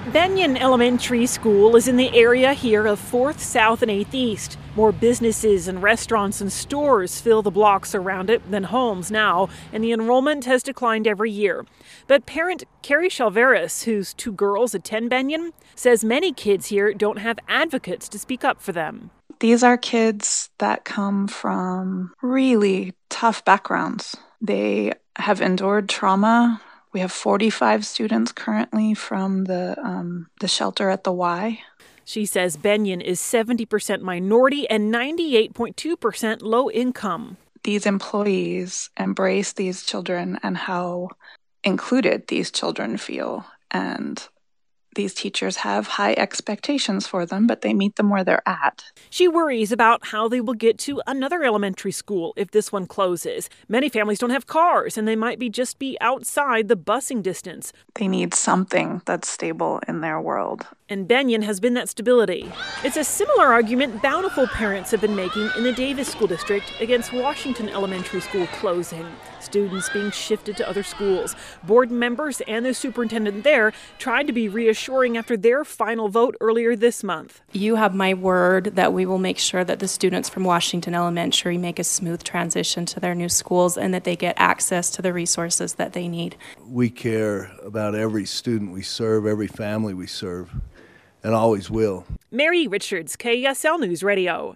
Benyon Elementary School is in the area here of 4th South and 8th East. More businesses and restaurants and stores fill the blocks around it than homes now, and the enrollment has declined every year. But parent Carrie Chalveris, whose 2 girls attend Benyon, says many kids here don't have advocates to speak up for them. These are kids that come from really tough backgrounds. They have endured trauma. We have 45 students currently from the shelter at the Y. She says Benyon is 70% minority and 98.2% low income. These employees embrace these children and how included these children feel. And these teachers have high expectations for them, but they meet them where they're at. She worries about how they will get to another elementary school if this one closes. Many families don't have cars, and they might just be outside the busing distance. They need something that's stable in their world. And Benyon has been that stability. It's a similar argument Bountiful parents have been making in the Davis School District against Washington Elementary School closing. Students being shifted to other schools. Board members and the superintendent there tried to be reassuring after their final vote earlier this month. You have my word that we will make sure that the students from Washington Elementary make a smooth transition to their new schools and that they get access to the resources that they need. We care about every student we serve, every family we serve, and always will. Mary Richards, KSL News Radio.